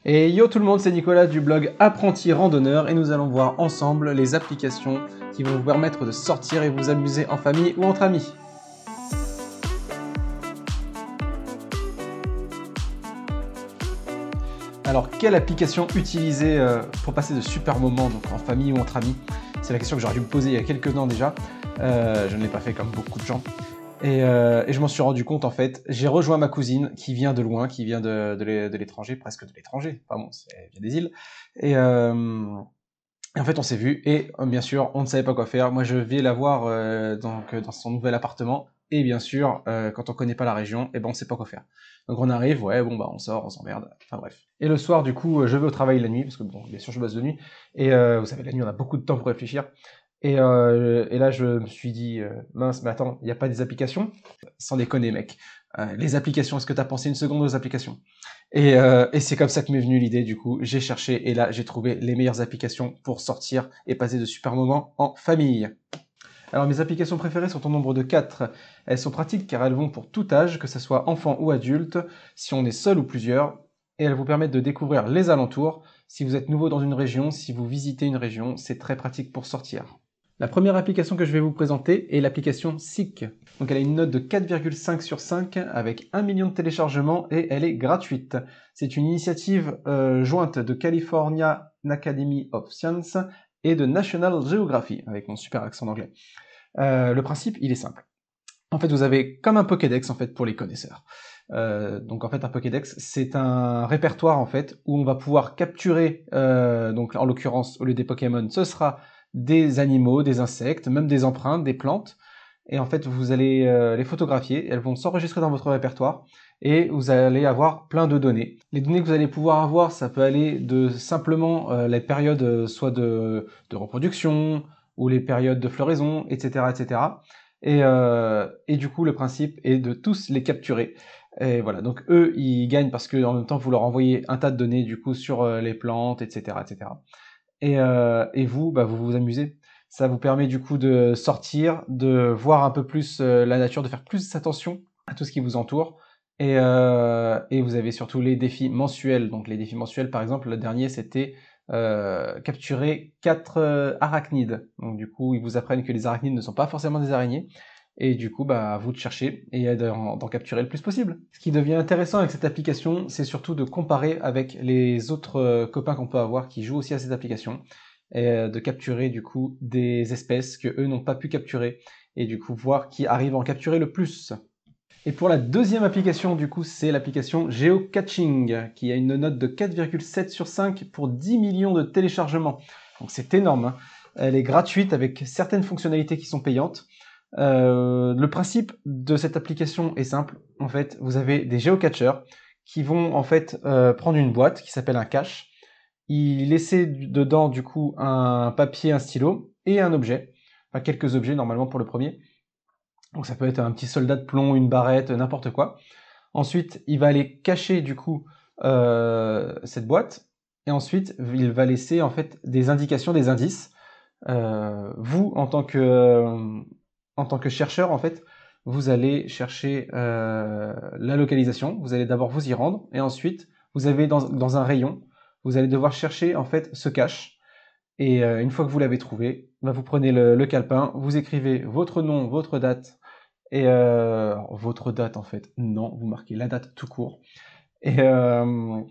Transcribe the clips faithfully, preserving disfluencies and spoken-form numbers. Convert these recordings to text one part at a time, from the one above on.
Et yo tout le monde, c'est Nicolas du blog Apprenti Randonneur et nous allons voir ensemble les applications qui vont vous permettre de sortir et vous amuser en famille ou entre amis. Alors, quelle application utiliser euh, pour passer de super moments donc en famille ou entre amis? C'est la question que j'aurais dû me poser il y a quelques temps déjà. Euh, je ne l'ai pas fait comme beaucoup de gens. Et, euh, et je m'en suis rendu compte en fait. J'ai rejoint ma cousine qui vient de loin, qui vient de, de l'étranger, presque de l'étranger. Enfin bon, elle vient des îles. Et, euh, et en fait, on s'est vu et euh, bien sûr, on ne savait pas quoi faire. Moi, je vais la voir euh, donc, dans son nouvel appartement. Et bien sûr, euh, quand on connaît pas la région, eh ben on sait pas quoi faire. Donc on arrive, ouais, bon bah on sort, on s'emmerde, enfin bref. Et le soir, du coup, je vais au travail la nuit, parce que bon, bien sûr, je bosse de nuit. Et euh, vous savez, la nuit, on a beaucoup de temps pour réfléchir. Et, euh, et là, je me suis dit, euh, mince, mais attends, il n'y a pas des applications? Sans déconner, mec. Euh, les applications, est-ce que tu as pensé une seconde aux applications? Et, euh, et c'est comme ça que m'est venue l'idée, du coup, j'ai cherché, et là, j'ai trouvé les meilleures applications pour sortir et passer de super moments en famille. Alors, mes applications préférées sont au nombre de quatre. Elles sont pratiques car elles vont pour tout âge, que ce soit enfant ou adulte, si on est seul ou plusieurs, et elles vous permettent de découvrir les alentours. Si vous êtes nouveau dans une région, si vous visitez une région, c'est très pratique pour sortir. La première application que je vais vous présenter est l'application Seek. Donc elle a une note de quatre virgule cinq sur cinq avec un million de téléchargements et elle est gratuite. C'est une initiative euh, jointe de California Academy of Science et de National Geography, avec mon super accent d'anglais. Euh, le principe, il est simple. En fait, vous avez comme un Pokédex en fait pour les connaisseurs. Euh, donc en fait, un Pokédex, c'est un répertoire en fait où on va pouvoir capturer, euh, donc en l'occurrence au lieu des Pokémon, ce sera des animaux, des insectes, même des empreintes, des plantes. Et en fait, vous allez euh, les photographier, elles vont s'enregistrer dans votre répertoire et vous allez avoir plein de données. Les données que vous allez pouvoir avoir, ça peut aller de simplement euh, les périodes euh, soit de, de reproduction ou les périodes de floraison, et cetera, et cetera. Et, euh, et du coup, le principe est de tous les capturer. Et voilà, donc eux, ils gagnent parce que en même temps, vous leur envoyez un tas de données du coup sur euh, les plantes, et cetera, et cetera. Et, euh, et vous, bah, vous vous amusez. Ça vous permet du coup de sortir, de voir un peu plus euh, la nature, de faire plus attention à tout ce qui vous entoure. Et, euh, et vous avez surtout les défis mensuels. Donc les défis mensuels, par exemple, le dernier, c'était euh, capturer quatre euh, arachnides. Donc du coup, ils vous apprennent que les arachnides ne sont pas forcément des araignées. Et du coup, bah, à vous de chercher et d'en, d'en capturer le plus possible. Ce qui devient intéressant avec cette application, c'est surtout de comparer avec les autres euh, copains qu'on peut avoir qui jouent aussi à cette application et euh, de capturer du coup des espèces que eux n'ont pas pu capturer et du coup voir qui arrive à en capturer le plus. Et pour la deuxième application, du coup, c'est l'application Geocaching, qui a une note de quatre virgule sept sur cinq pour dix millions de téléchargements. Donc c'est énorme, hein. Elle est gratuite avec certaines fonctionnalités qui sont payantes. Euh, le principe de cette application est simple. En fait, vous avez des géocacheurs qui vont en fait euh, prendre une boîte qui s'appelle un cache. Ils laissaient dedans du coup un papier, un stylo et un objet. Enfin quelques objets normalement pour le premier. Donc ça peut être un petit soldat de plomb, une barrette, n'importe quoi. Ensuite, il va aller cacher du coup euh, cette boîte. Et ensuite, il va laisser en fait des indications, des indices. Euh, vous, en tant que euh, en tant que chercheur, en fait, vous allez chercher euh, la localisation. Vous allez d'abord vous y rendre, et ensuite, vous avez dans, dans un rayon, vous allez devoir chercher en fait ce cache. Et euh, une fois que vous l'avez trouvé, bah, vous prenez le, le calepin, vous écrivez votre nom, votre date, et euh, votre date en fait, non, vous marquez la date tout court. Et, euh,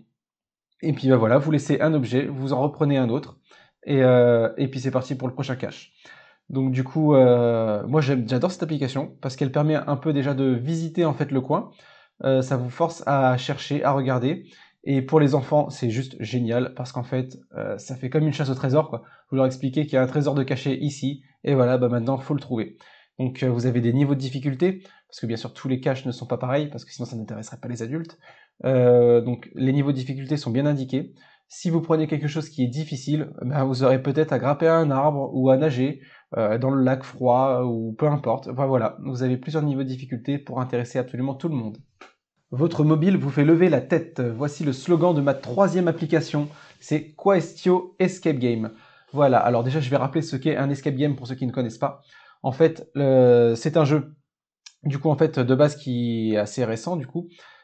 et puis bah, voilà, vous laissez un objet, vous en reprenez un autre, et, euh, et puis c'est parti pour le prochain cache. Donc du coup, euh, moi j'adore cette application parce qu'elle permet un peu déjà de visiter en fait le coin. Euh, ça vous force à chercher, à regarder. Et pour les enfants, c'est juste génial parce qu'en fait, euh, ça fait comme une chasse au trésor, quoi. Vous leur expliquez qu'il y a un trésor de caché ici, et voilà, bah maintenant faut le trouver. Donc euh, vous avez des niveaux de difficulté parce que bien sûr tous les caches ne sont pas pareils parce que sinon ça n'intéresserait pas les adultes. Euh, donc les niveaux de difficulté sont bien indiqués. Si vous prenez quelque chose qui est difficile, ben, vous aurez peut-être à grimper à un arbre ou à nager euh, dans le lac froid ou peu importe. Enfin voilà, vous avez plusieurs niveaux de difficulté pour intéresser absolument tout le monde. Votre mobile vous fait lever la tête. Voici le slogan de ma troisième application, c'est Quaestio Escape Game. Voilà, alors déjà je vais rappeler ce qu'est un escape game pour ceux qui ne connaissent pas. En fait, le... c'est un jeu, du coup en fait de base qui est assez récent du coup,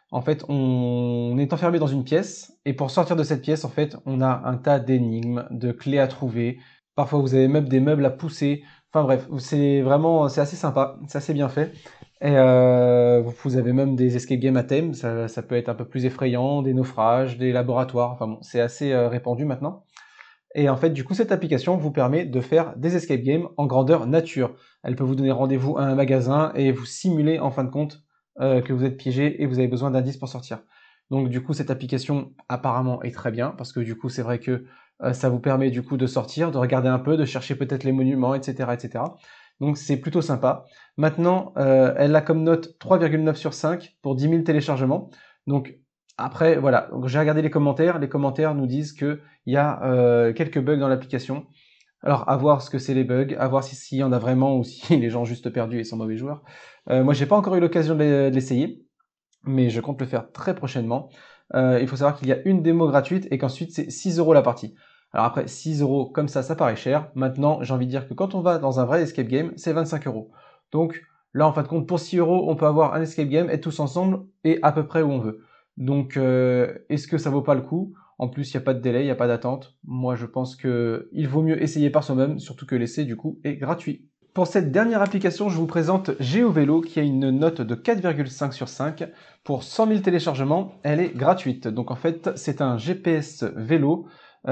En fait, on est enfermé dans une pièce et pour sortir de cette pièce, en fait, on a un tas d'énigmes, de clés à trouver. Parfois, vous avez même des meubles à pousser. Enfin bref, c'est vraiment, c'est assez sympa, c'est assez bien fait. Et euh, vous avez même des escape games à thème, ça, ça peut être un peu plus effrayant, des naufrages, des laboratoires. Enfin bon, c'est assez euh, répandu maintenant. Et en fait, du coup, cette application vous permet de faire des escape games en grandeur nature. Elle peut vous donner rendez-vous à un magasin et vous simuler en fin de compte euh, que vous êtes piégé et vous avez besoin d'indices pour sortir. Donc du coup, cette application apparemment est très bien parce que du coup, c'est vrai que euh, ça vous permet du coup de sortir, de regarder un peu, de chercher peut-être les monuments, et cetera, et cetera. Donc c'est plutôt sympa. Maintenant, euh, elle a comme note trois virgule neuf sur cinq pour dix mille téléchargements. Donc après, voilà, j'ai regardé les commentaires. Les commentaires nous disent qu'il y a euh, quelques bugs dans l'application. Alors, à voir ce que c'est les bugs, à voir s'il si y en a vraiment ou si les gens ont juste perdus et sont mauvais joueurs. Euh, moi, j'ai pas encore eu l'occasion de l'essayer, mais je compte le faire très prochainement. Euh, il faut savoir qu'il y a une démo gratuite et qu'ensuite, c'est six euros la partie. Alors après, six euros comme ça, ça paraît cher. Maintenant, j'ai envie de dire que quand on va dans un vrai escape game, c'est vingt-cinq euros. Donc là, en fin de compte, pour six euros, on peut avoir un escape game, être tous ensemble et à peu près où on veut. Donc, euh, est-ce que ça vaut pas le coup? En plus, il n'y a pas de délai, il n'y a pas d'attente. Moi, je pense que il vaut mieux essayer par soi-même, surtout que l'essai, du coup, est gratuit. Pour cette dernière application, je vous présente GeoVélo, qui a une note de quatre virgule cinq sur cinq. Pour cent mille téléchargements, elle est gratuite. Donc, en fait, c'est un G P S vélo,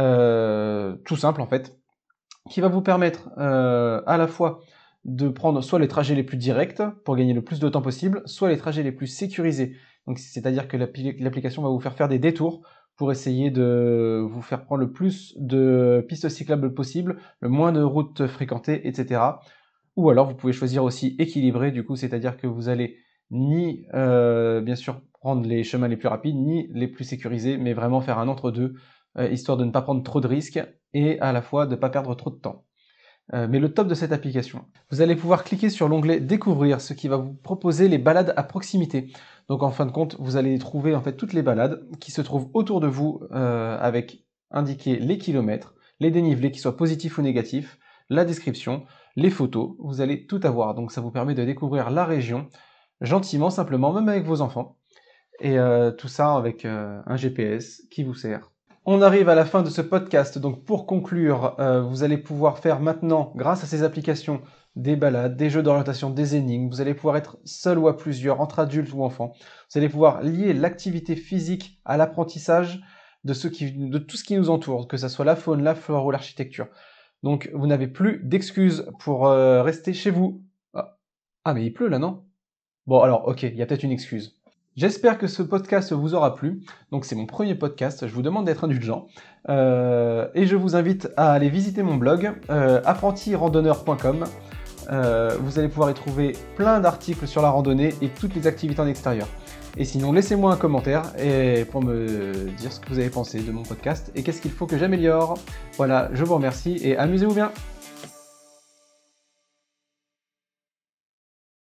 euh, tout simple, en fait, qui va vous permettre euh, à la fois de prendre soit les trajets les plus directs pour gagner le plus de temps possible, soit les trajets les plus sécurisés. Donc, c'est-à-dire que l'application va vous faire faire des détours pour essayer de vous faire prendre le plus de pistes cyclables possible, le moins de routes fréquentées, et cetera. Ou alors, vous pouvez choisir aussi équilibré, du coup, c'est-à-dire que vous allez ni, euh, bien sûr, prendre les chemins les plus rapides, ni les plus sécurisés, mais vraiment faire un entre-deux, euh, histoire de ne pas prendre trop de risques et à la fois de ne pas perdre trop de temps. Euh, mais le top de cette application, vous allez pouvoir cliquer sur l'onglet Découvrir, ce qui va vous proposer les balades à proximité. Donc en fin de compte, vous allez trouver en fait toutes les balades qui se trouvent autour de vous euh, avec indiqué les kilomètres, les dénivelés qui soient positifs ou négatifs, la description, les photos, vous allez tout avoir. Donc ça vous permet de découvrir la région gentiment, simplement, même avec vos enfants. Et euh, tout ça avec euh, un G P S qui vous sert. On arrive à la fin de ce podcast, donc pour conclure, euh, vous allez pouvoir faire maintenant, grâce à ces applications, des balades, des jeux d'orientation, des énigmes, vous allez pouvoir être seul ou à plusieurs, entre adultes ou enfants, vous allez pouvoir lier l'activité physique à l'apprentissage de, ce qui, de tout ce qui nous entoure, que ce soit la faune, la flore ou l'architecture. Donc vous n'avez plus d'excuses pour euh, rester chez vous. Ah. ah mais il pleut là, non? Bon alors ok, il y a peut-être une excuse. J'espère que ce podcast vous aura plu. Donc c'est mon premier podcast, je vous demande d'être indulgent. Euh, et je vous invite à aller visiter mon blog, euh, apprenti randonneur point com. Euh, vous allez pouvoir y trouver plein d'articles sur la randonnée et toutes les activités en extérieur. Et sinon, laissez-moi un commentaire et pour me dire ce que vous avez pensé de mon podcast et qu'est-ce qu'il faut que j'améliore. Voilà, je vous remercie et amusez-vous bien.